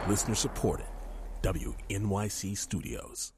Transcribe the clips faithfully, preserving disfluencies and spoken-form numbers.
Listener supported. W N Y C Studios.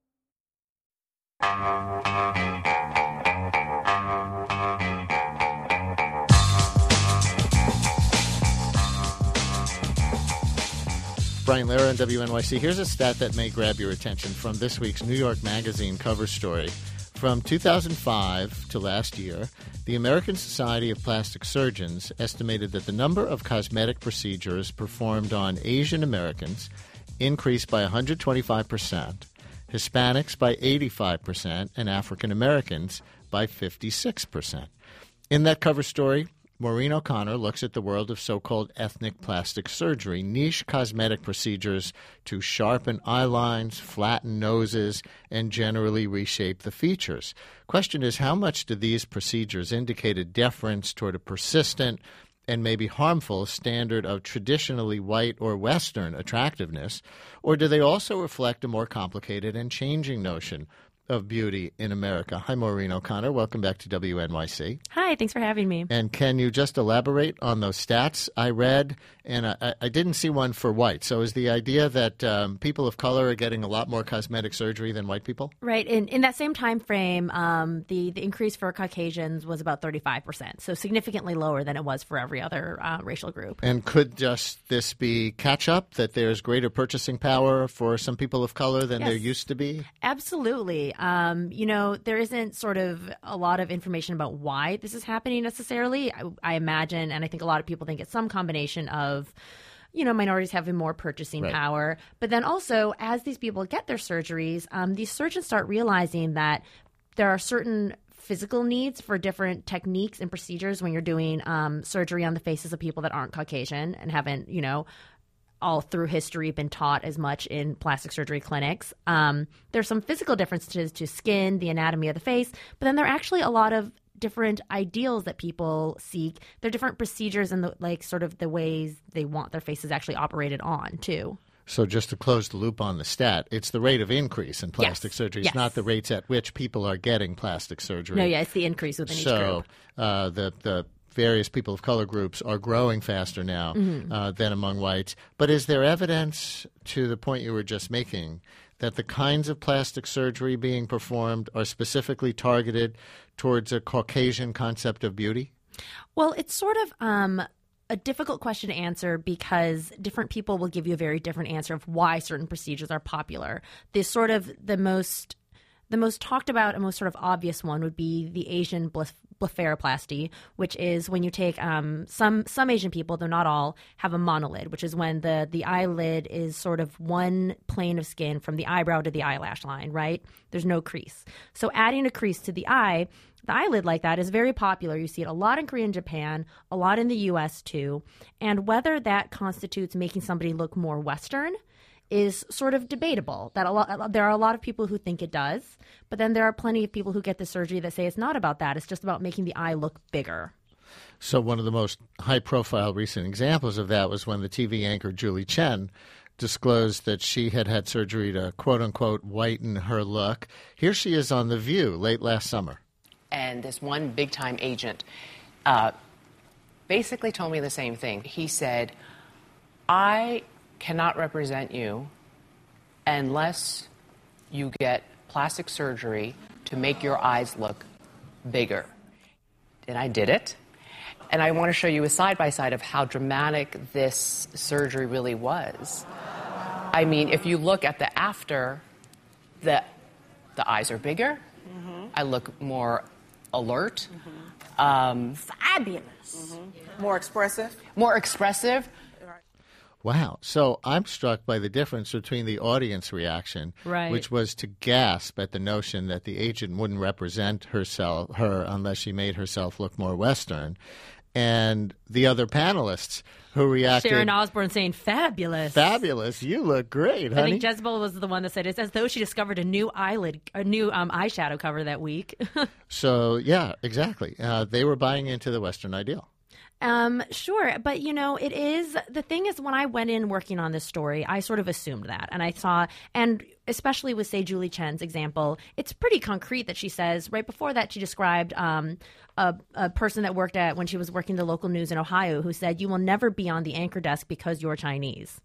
Brian Lehrer on W N Y C. Here's a stat that may grab your attention from this week's New York Magazine cover story. From two thousand five to last year, the American Society of Plastic Surgeons estimated that the number of cosmetic procedures performed on Asian Americans increased by one hundred twenty-five percent, Hispanics by eighty-five percent, and African Americans by fifty-six percent. In that cover story, Maureen O'Connor looks at the world of so-called ethnic plastic surgery, niche cosmetic procedures to sharpen eye lines, flatten noses, and generally reshape the features. Question is, how much do these procedures indicate a deference toward a persistent and maybe harmful standard of traditionally white or Western attractiveness, or do they also reflect a more complicated and changing notion of beauty in America? Hi, Maureen O'Connor. Welcome back to W N Y C. Hi, thanks for having me. And can you just elaborate on those stats I read? And I, I didn't see one for white. So is the idea that um, people of color are getting a lot more cosmetic surgery than white people? Right. In, in that same time frame, um, the, the increase for Caucasians was about thirty-five percent, so significantly lower than it was for every other uh, racial group. And could just this be catch-up, that there's greater purchasing power for some people of color than Yes. there used to be? Absolutely. Um, you know, there isn't sort of a lot of information about why this is happening necessarily. I, I imagine, and I think a lot of people think it's some combination of, you know, minorities having more purchasing Right. power. But then also, as these people get their surgeries, um, these surgeons start realizing that there are certain physical needs for different techniques and procedures when you're doing um, surgery on the faces of people that aren't Caucasian and haven't, you know, all through history been taught as much in plastic surgery clinics. Um, there's some physical differences to skin, the anatomy of the face, but then there are actually a lot of different ideals that people seek. There are different procedures and the, like sort of the ways they want their faces actually operated on too. So just to close the loop on the stat, it's the rate of increase in plastic Yes. surgery. It's Yes. not the rates at which people are getting plastic surgery. No, yeah, it's the increase within each So group. uh, the the various people of color groups are growing faster now Mm-hmm. uh, than among whites. But is there evidence, to the point you were just making, that the kinds of plastic surgery being performed are specifically targeted towards a Caucasian concept of beauty? Well, it's sort of um, a difficult question to answer because different people will give you a very different answer of why certain procedures are popular. The sort of the most the most talked about and most sort of obvious one would be the Asian blef- blepharoplasty, which is when you take um, some some Asian people, though not all, have a monolid, which is when the the eyelid is sort of one plane of skin from the eyebrow to the eyelash line, right? There's no crease. So adding a crease to the eye, the eyelid like that is very popular. You see it a lot in Korea and Japan, a lot in the U S too. And whether that constitutes making somebody look more Western is sort of debatable. That a lot, there are a lot of people who think it does, but then there are plenty of people who get the surgery that say it's not about that. It's just about making the eye look bigger. So one of the most high-profile recent examples of that was when the T V anchor Julie Chen disclosed that she had had surgery to, quote-unquote, whiten her look. Here she is on The View late last summer. And this one big-time agent uh, basically told me the same thing. He said, I cannot represent you unless you get plastic surgery to make your eyes look bigger. And I did it. And I want to show you a side-by-side of how dramatic this surgery really was. I mean, if you look at the after, the, the eyes are bigger. Mm-hmm. I look more alert. Mm-hmm. Um, Fabulous. Mm-hmm. More expressive. more expressive. Wow. So I'm struck by the difference between the audience reaction, Right. which was to gasp at the notion that the agent wouldn't represent herself, her unless she made herself look more Western, and the other panelists who reacted. Sharon Osbourne saying, fabulous. Fabulous. You look great, I honey. think Jezebel was the one that said it's as though she discovered a new eyelid, a new um, eyeshadow cover that week. So, yeah, exactly. Uh, they were buying into the Western ideal. Um, sure. But, you know, it is the thing is when I went in working on this story, I sort of assumed that. And I saw, and especially with, say, Julie Chen's example, it's pretty concrete that she says right before that she described um, a, a person that worked at when she was working the local news in Ohio who said, you will never be on the anchor desk because you're Chinese.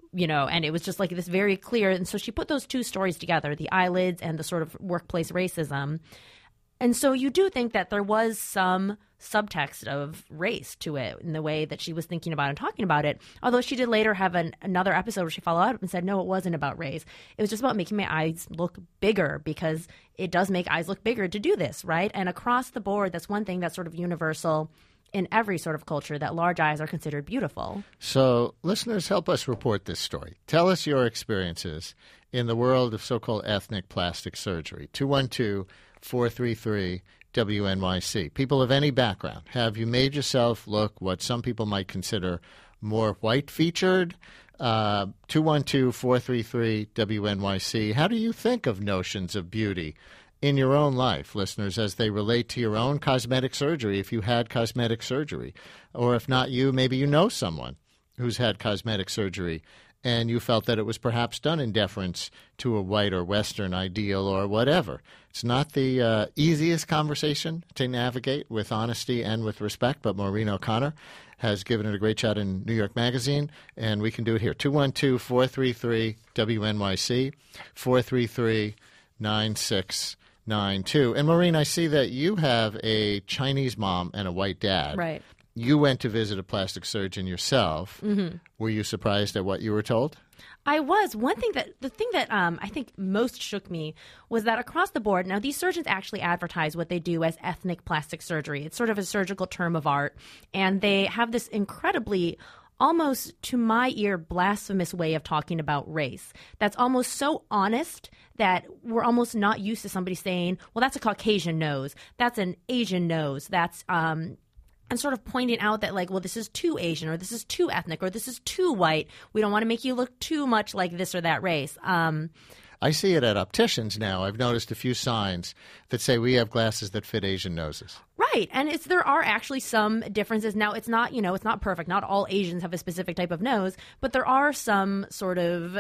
you know, and it was just like this very clear. And so she put those two stories together, the eyelids and the sort of workplace racism. And so you do think that there was some subtext of race to it in the way that she was thinking about and talking about it. Although she did later have an, another episode where she followed up and said, no, it wasn't about race. It was just about making my eyes look bigger, because it does make eyes look bigger to do this, right? And across the board, that's one thing that's sort of universal in every sort of culture, that large eyes are considered beautiful. So listeners, help us report this story. Tell us your experiences in the world of so-called ethnic plastic surgery. two one two, four three three, W N Y C. People of any background, have you made yourself look what some people might consider more white-featured? Uh, two one two, four three three, W N Y C. How do you think of notions of beauty in your own life, listeners, as they relate to your own cosmetic surgery, if you had cosmetic surgery? Or if not you, maybe you know someone who's had cosmetic surgery and you felt that it was perhaps done in deference to a white or Western ideal or whatever. It's not the uh, easiest conversation to navigate with honesty and with respect, but Maureen O'Connor has given it a great shot in New York Magazine, and we can do it here. two one two, four three three, W N Y C, four three three, nine six nine two. And Maureen, I see that you have a Chinese mom and a white dad. Right. You went to visit a plastic surgeon yourself. Mm-hmm. Were you surprised at what you were told? I was. One thing that the thing that um, I think most shook me was that across the board, now these surgeons actually advertise what they do as ethnic plastic surgery. It's sort of a surgical term of art, and they have this incredibly, almost to my ear, blasphemous way of talking about race that's almost so honest that we're almost not used to somebody saying, well, that's a Caucasian nose, that's an Asian nose, that's um and sort of pointing out that, like, well, this is too Asian, or this is too ethnic, or this is too white. We don't want to make you look too much like this or that race. Um, I see it at opticians now. I've noticed a few signs that say we have glasses that fit Asian noses. Right. And it's there are actually some differences. Now, it's not, you know, it's not perfect. Not all Asians have a specific type of nose, but there are some sort of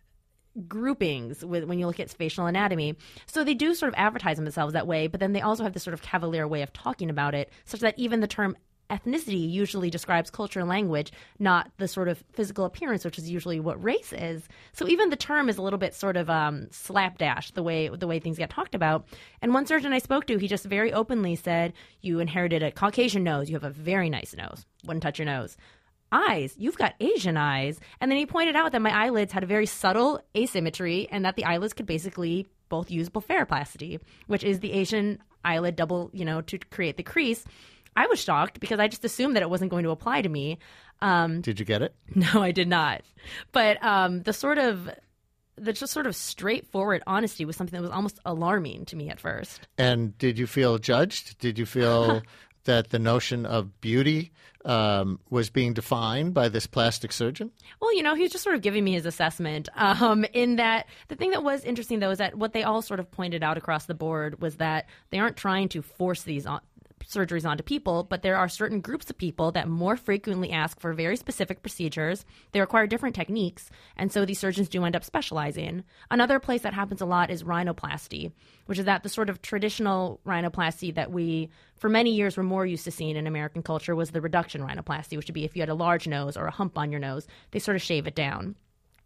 groupings with when you look at facial anatomy. So they do sort of advertise themselves that way, but then they also have this sort of cavalier way of talking about it, such that even the term ethnicity usually describes culture and language, not the sort of physical appearance, which is usually what race is. So even the term is a little bit sort of um, slapdash, the way the way things get talked about. And one surgeon I spoke to, he just very openly said, you inherited a Caucasian nose. You have a very nice nose. Wouldn't touch your nose. Eyes, you've got Asian eyes. And then he pointed out that my eyelids had a very subtle asymmetry, and that the eyelids could basically both use blepharoplasty, which is the Asian eyelid double, you know, to create the crease. I was shocked because I just assumed that it wasn't going to apply to me. Um, Did you get it? No, I did not. But um, the sort of the just sort of straightforward honesty was something that was almost alarming to me at first. And did you feel judged? Did you feel that the notion of beauty um, was being defined by this plastic surgeon? Well, you know, he was just sort of giving me his assessment. Um, in that, the thing that was interesting, though, is that what they all sort of pointed out across the board was that they aren't trying to force these on surgeries onto people, but there are certain groups of people that more frequently ask for very specific procedures. They require different techniques, and so these surgeons do end up specializing. Another place that happens a lot is rhinoplasty, which is that the sort of traditional rhinoplasty that we, for many years, were more used to seeing in American culture was the reduction rhinoplasty, which would be if you had a large nose or a hump on your nose, they sort of shave it down.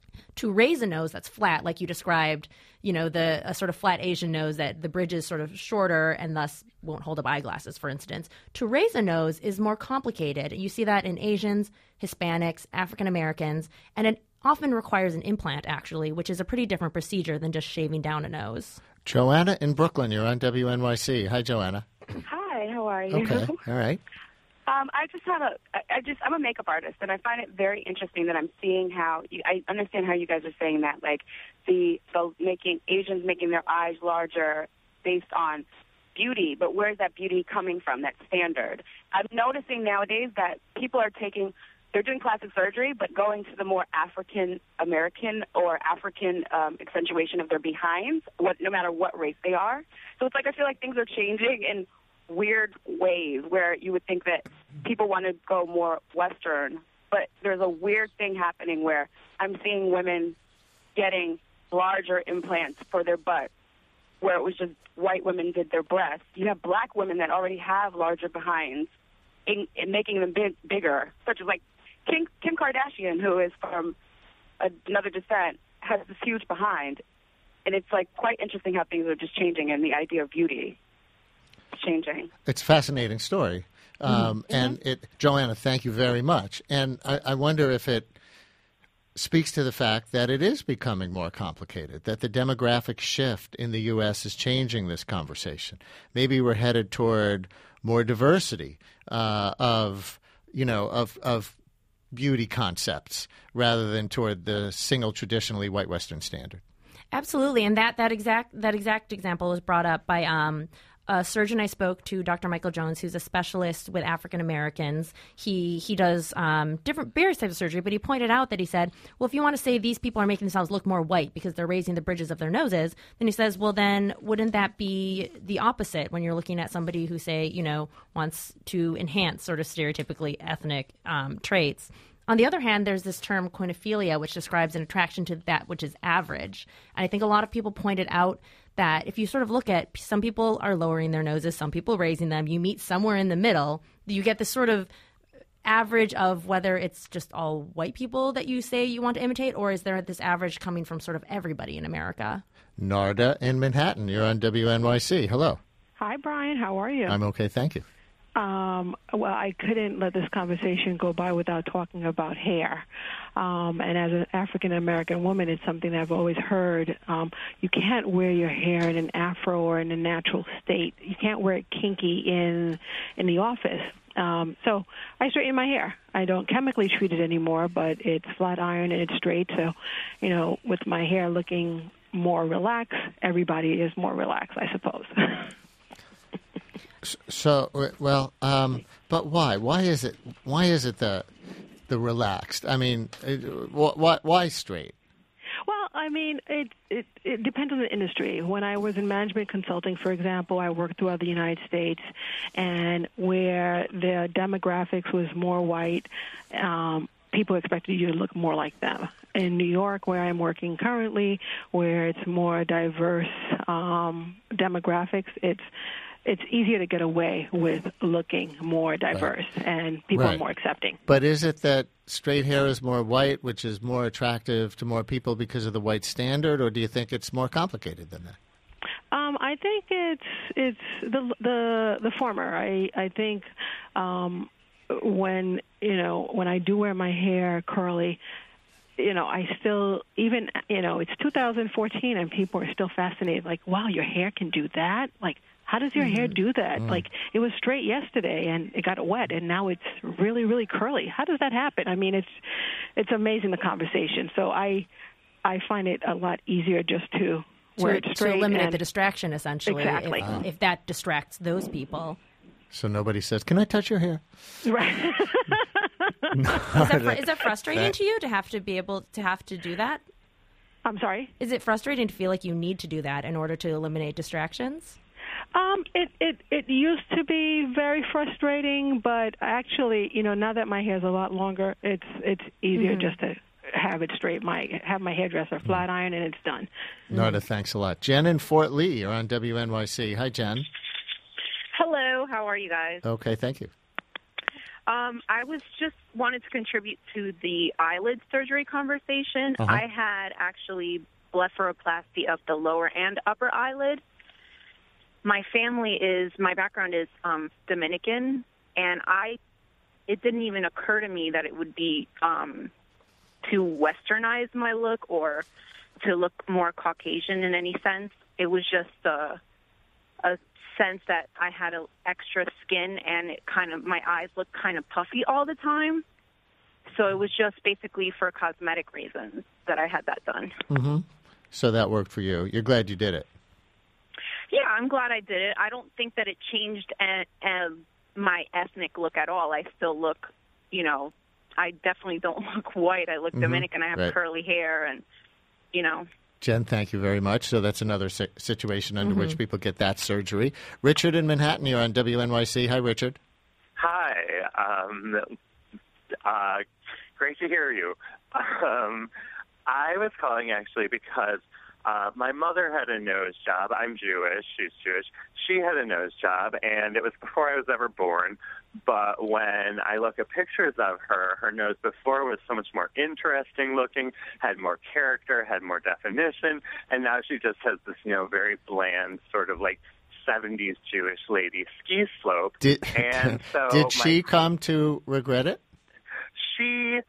To raise a nose that's flat, like you described, you know, the a sort of flat Asian nose that the bridge is sort of shorter and thus won't hold up eyeglasses, for instance. To raise a nose is more complicated. You see that in Asians, Hispanics, African Americans, and it often requires an implant, actually, which is a pretty different procedure than just shaving down a nose. Joanna in Brooklyn, you're on W N Y C. Hi, Joanna. Hi, how are you? Okay, all right. Um, I just have a, I just, I'm a makeup artist, and I find it very interesting that I'm seeing how, you, I understand how you guys are saying that, like, the, the making, Asians making their eyes larger based on beauty, but where's that beauty coming from, that standard? I'm noticing nowadays that people are taking, they're doing plastic surgery, but going to the more African-American or African um, accentuation of their behinds, what, no matter what race they are. So it's like, I feel like things are changing in weird ways where you would think that people want to go more Western, but there's a weird thing happening where I'm seeing women getting larger implants for their butt, where it was just white women did their breasts. You have black women that already have larger behinds in, in making them big, bigger, such as like Kim, Kim Kardashian, who is from another descent has this huge behind. And it's like quite interesting how things are just changing and the idea of beauty is changing. It's a fascinating story. Um, Mm-hmm. and it, Joanna, thank you very much. And I, I wonder if it speaks to the fact that it is becoming more complicated, that the demographic shift in the U S is changing this conversation. Maybe we're headed toward more diversity uh, of, you know, of of beauty concepts rather than toward the single traditionally white Western standard. Absolutely, and that that exact that exact example was brought up by um, a surgeon I spoke to, Doctor Michael Jones, who's a specialist with African Americans. He he does um, different various types of surgery, but he pointed out that he said, well, if you want to say these people are making themselves look more white because they're raising the bridges of their noses, then he says, well, then wouldn't that be the opposite when you're looking at somebody who, say, you know, wants to enhance sort of stereotypically ethnic um, traits? On the other hand, there's this term quinophilia, which describes an attraction to that which is average. And I think a lot of people pointed out that if you sort of look at, some people are lowering their noses, some people raising them, you meet somewhere in the middle, you get this sort of average of whether it's just all white people that you say you want to imitate, or is there this average coming from sort of everybody in America? Narda in Manhattan, you're on W N Y C. Hello. Hi, Brian. How are you? I'm okay, thank you. Um, well, I couldn't let this conversation go by without talking about hair. Um, and as an African-American woman, it's something that I've always heard. Um, you can't wear your hair in an afro or in a natural state. You can't wear it kinky in in the office. Um, so I straighten my hair. I don't chemically treat it anymore, but it's flat iron and it's straight. So, you know, with my hair looking more relaxed, everybody is more relaxed, I suppose. So, well, um, but why? Why is it? Why is it the the relaxed? I mean, why why straight? Well, I mean, it, it it depends on the industry. When I was in management consulting, for example, I worked throughout the United States, and where the demographics was more white, um, people expected you to look more like them. In New York, where I'm working currently, where it's more diverse um, demographics, it's it's easier to get away with looking more diverse, right. and people right. are more accepting. But is it that straight hair is more white, which is more attractive to more people because of the white standard, or do you think it's more complicated than that? Um, I think it's it's the the the former. I I think um, when you know when I do wear my hair curly, you know, I still, even, you know, it's two thousand fourteen and people are still fascinated, like, wow, your hair can do that? Like, how does your mm-hmm. hair do that? Mm. Like, it was straight yesterday and it got wet and now it's really, really curly. How does that happen? I mean, it's it's amazing, the conversation. So I I find it a lot easier just to, to wear it straight. To eliminate and, the distraction, essentially. Exactly. If, uh, if that distracts those people. So nobody says, can I touch your hair? Right. is, that fr- is that frustrating that, to you to have to be able to have to do that? I'm sorry? Is it frustrating to feel like you need to do that in order to eliminate distractions? Um, it, it, it used to be very frustrating, but actually, you know, now that my hair's a lot longer, it's it's easier mm-hmm. just to have it straight. My have my hairdresser flat iron and it's done. Narda, mm-hmm. thanks a lot. Jen in Fort Lee, you're on W N Y C. Hi, Jen. Hello, how are you guys? Okay, thank you. Um, I was just wanted to contribute to the eyelid surgery conversation. Uh-huh. I had actually blepharoplasty of the lower and upper eyelid. My family is, my background is um, Dominican, and I, it didn't even occur to me that it would be um, to westernize my look or to look more Caucasian in any sense. It was just a, a sense that I had a extra skin and it kind of, my eyes looked kind of puffy all the time. So it was just basically for cosmetic reasons that I had that done. Mm-hmm. So that worked for you. You're glad you did it. Yeah, I'm glad I did it. I don't think that it changed uh, uh, my ethnic look at all. I still look, you know, I definitely don't look white. I look mm-hmm. Dominican. I have right. curly hair and, you know. Jen, thank you very much. So that's another si- situation under mm-hmm. which people get that surgery. Richard in Manhattan, you're on W N Y C. Hi, Richard. Hi. Um, uh, great to hear you. Um, I was calling actually because Uh, my mother had a nose job. I'm Jewish. She's Jewish. She had a nose job, and it was before I was ever born. But when I look at pictures of her, her nose before was so much more interesting looking, had more character, had more definition, and now she just has this, you know, very bland sort of like seventies Jewish lady ski slope. Did, and so did my, she come to regret it? She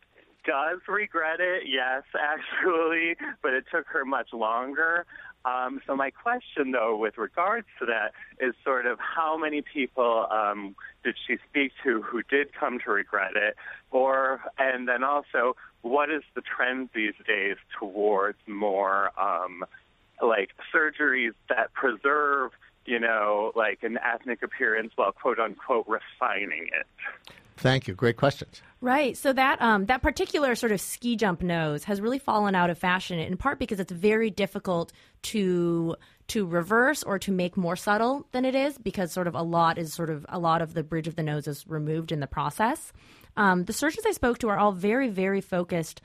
does regret it, yes, actually, but it took her much longer. Um, so my question, though, with regards to that is sort of how many people um, did she speak to who did come to regret it? Or, and then also, what is the trend these days towards more um, like surgeries that preserve, you know, like an ethnic appearance while, quote unquote, refining it? Thank you. Great questions. Right. So that um, that particular sort of ski jump nose has really fallen out of fashion, in part because it's very difficult to to reverse or to make more subtle than it is, because sort of a lot is sort of a lot of the bridge of the nose is removed in the process. Um, the surgeons I spoke to are all very, very focused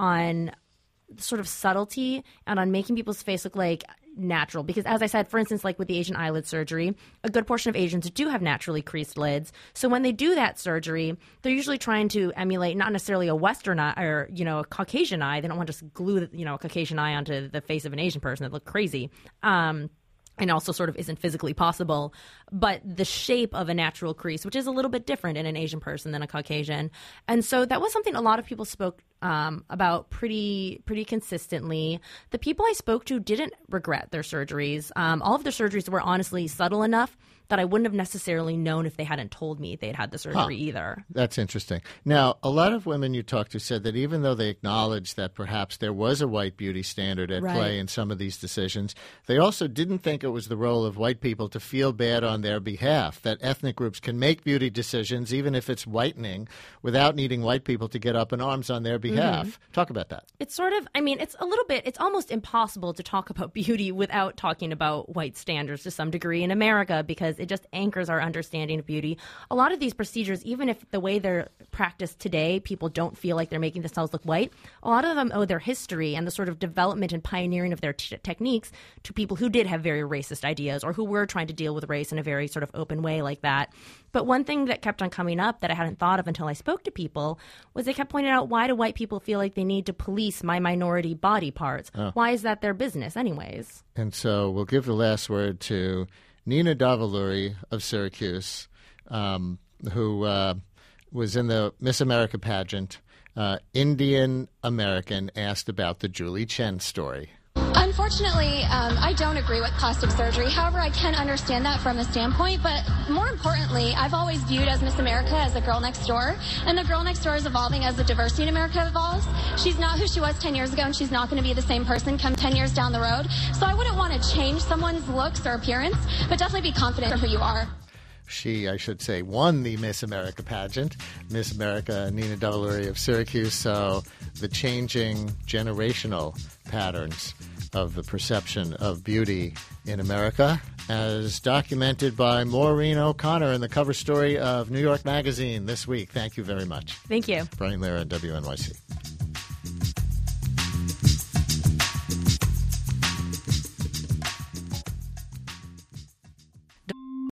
on sort of subtlety and on making people's face look like natural, because as I said, for instance, like with the Asian eyelid surgery, a good portion of Asians do have naturally creased lids. So when they do that surgery, they're usually trying to emulate not necessarily a Western eye or, you know, a Caucasian eye. They don't want to just glue, you know, a Caucasian eye onto the face of an Asian person that look crazy. Um, and also sort of isn't physically possible, but the shape of a natural crease, which is a little bit different in an Asian person than a Caucasian. And so that was something a lot of people spoke um, about pretty pretty consistently. The people I spoke to didn't regret their surgeries. Um, all of their surgeries were honestly subtle enough that I wouldn't have necessarily known if they hadn't told me they'd had the surgery huh. either. That's interesting. Now, a lot of women you talked to said that even though they acknowledged that perhaps there was a white beauty standard at right. play in some of these decisions, they also didn't think it was the role of white people to feel bad on their behalf, that ethnic groups can make beauty decisions, even if it's whitening, without needing white people to get up in arms on their behalf. Mm-hmm. Talk about that. It's sort of, I mean, it's a little bit, it's almost impossible to talk about beauty without talking about white standards to some degree in America, because it just anchors our understanding of beauty. A lot of these procedures, even if the way they're practiced today, people don't feel like they're making themselves look white, a lot of them owe their history and the sort of development and pioneering of their t- techniques to people who did have very racist ideas or who were trying to deal with race in a very sort of open way like that. But one thing that kept on coming up that I hadn't thought of until I spoke to people was they kept pointing out, why do white people feel like they need to police my minority body parts? Oh. Why is that their business anyways? And so we'll give the last word to Nina Davuluri of Syracuse, um, who uh, was in the Miss America pageant, uh, Indian American, asked about the Julie Chen story. Unfortunately, um, I don't agree with plastic surgery. However, I can understand that from a standpoint. But more importantly, I've always viewed as Miss America as a girl next door. And the girl next door is evolving as the diversity in America evolves. She's not who she was ten years ago, and she's not going to be the same person come ten years down the road. So I wouldn't want to change someone's looks or appearance, but definitely be confident in who you are. She, I should say, won the Miss America pageant. Miss America, Nina Davuluri of Syracuse. So the changing generational patterns of the perception of beauty in America, as documented by Maureen O'Connor in the cover story of New York Magazine this week. Thank you very much. Thank you. Brian Lehrer, W N Y C.